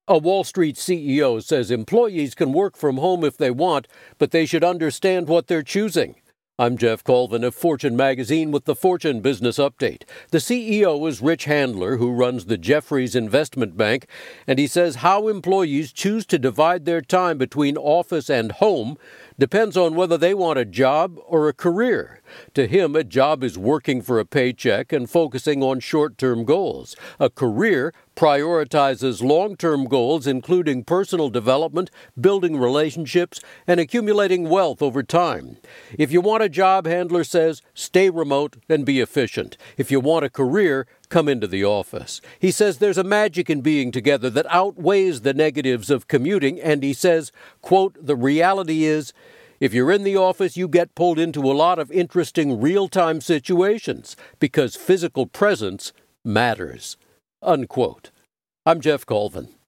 A Wall Street CEO says employees can work from home if they want, but they should understand what they're choosing. I'm Jeff Colvin of Fortune Magazine with the Fortune Business Update. The CEO is Rich Handler, who runs the Jefferies Investment Bank, and he says how employees choose to divide their time between office and home depends on whether they want a job or a career. To him, a job is working for a paycheck and focusing on short-term goals. A career prioritizes long-term goals, including personal development, building relationships, and accumulating wealth over time. If you want a job, Handler says, stay remote and be efficient. If you want a career, come into the office. He says there's a magic in being together that outweighs the negatives of commuting, and he says, quote, the reality is, if you're in the office, you get pulled into a lot of interesting real-time situations because physical presence matters, unquote. I'm Jeff Colvin.